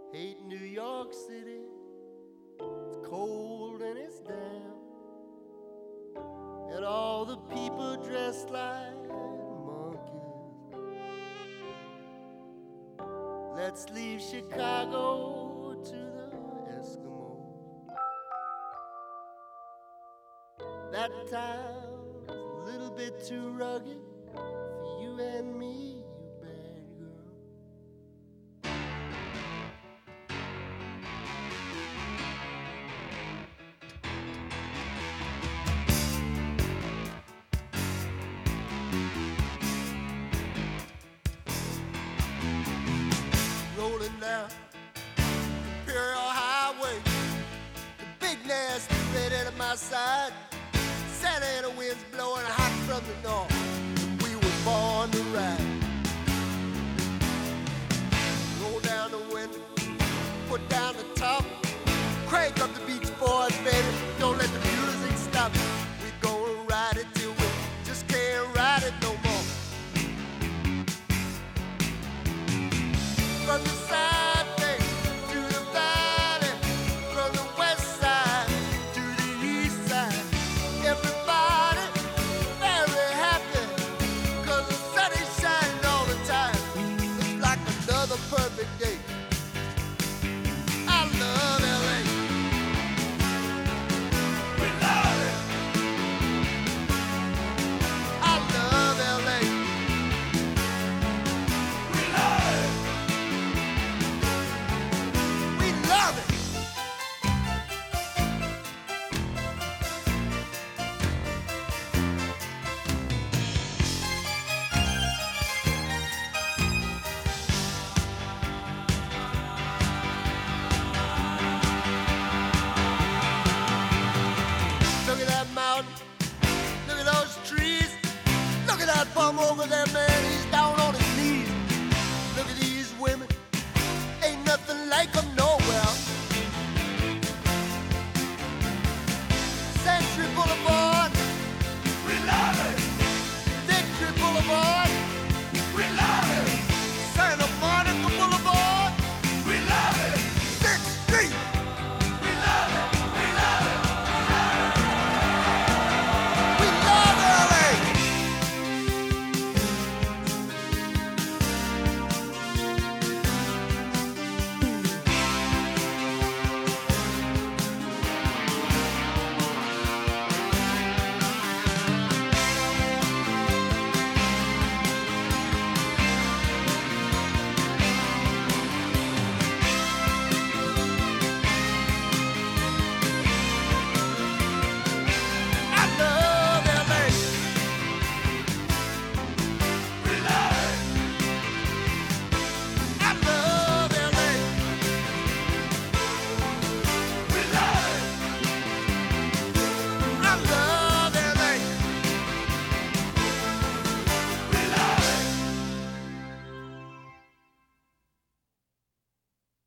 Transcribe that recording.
Hate New York City, it's cold and it's damp, and all the people dressed like monkeys. Let's leave Chicago to the Eskimos. That town's a little bit too rugged for you and me, you bad girl. Rolling down Imperial Highway, the big nasty red at my side. Santa Ana winds blowing hot from the north. We were born to ride. Roll down the window, put down the top, crank up the Beach Boys, baby. Don't let the music stop. We gonna ride it till we just can't ride it no more. From the